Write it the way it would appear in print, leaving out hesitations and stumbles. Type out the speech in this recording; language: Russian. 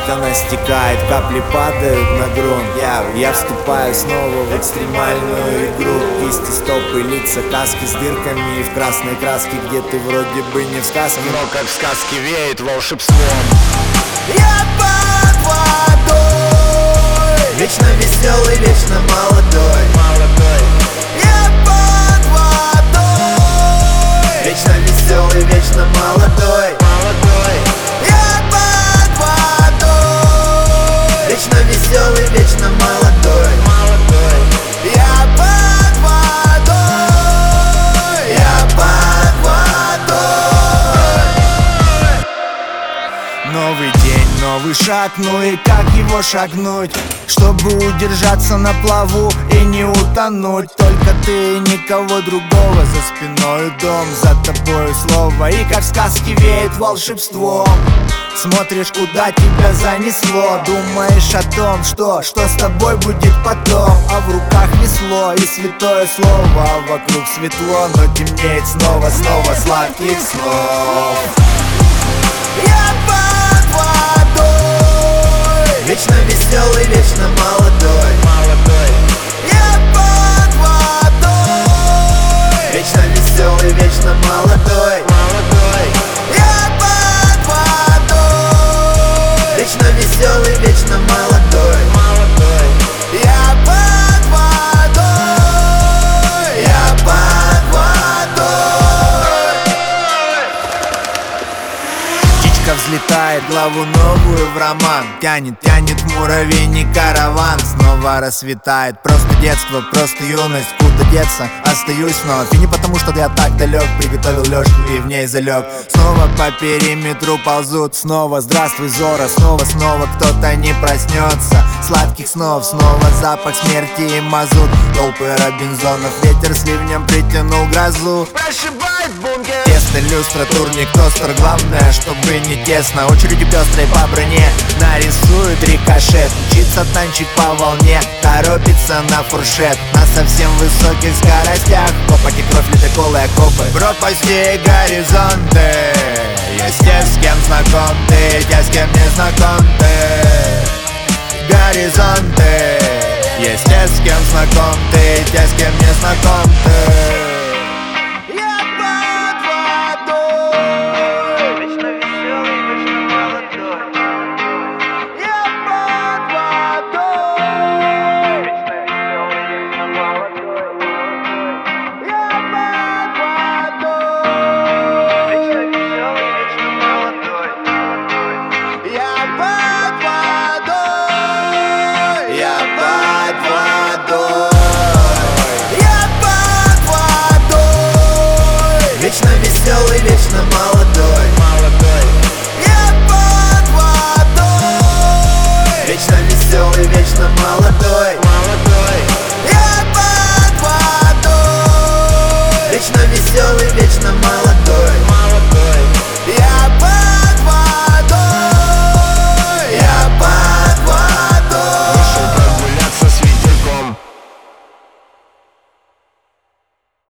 она стекает, капли падают на грунт. Я вступаю снова в экстремальную игру. Кисти, стопы, лица, каски с дырками и в красной краске, где ты вроде бы не в сказке, но как в сказке веет волшебством. Я под водой, вечно веселый, вечно молодой. Я под водой, вечно веселый, вечно молодой. Я под водой, вечно веселый, вечно молодой. Я под водой, я под водой. Новый день, новый шаг, ну и как его шагнуть, чтобы удержаться на плаву и не утонуть? Только ты и никого другого, за спиной дом, за тобой слово, и как в сказке веет волшебством. Смотришь, куда тебя занесло, думаешь о том, что с тобой будет потом. А в руках весло и святое слово, а вокруг светло, но темнеет снова сладких снов. Я под водой, вечно веселый, вечно молодой. Я под водой, вечно веселый, вечно молодой. Я под водой, вечно веселый, вечно молодой. Я под водой, я под водой. Птичка взлетает, главу новую в роман. Тянет муравейник караван. Снова рассветает, просто детство, просто юность. Куда деться, остаюсь вновь. И не потому, что я так далек, приготовил лёжку и в ней залег. Снова по периметру ползут, снова здравствуй, Зора. Снова кто-то не проснется. Сладких снов, снова запах смерти и мазут. Толпы Робинзонов, ветер с ливнем притянул грозу. Прошибает бункер. Тесто, люстра, турник, тостер. Главное, чтобы не тесно. Очереди пестрой по броне нарисует рикошет. Мчится танчик по волне, торопится на фуршет. На совсем высоких скоростях копоти, кровь, ледоколы, окопы. Пропасти горизонты. Есть те, с кем знаком ты, те, с кем не знаком ты. Горизонты. Есть те, с кем знаком ты, те, с кем не знаком ты.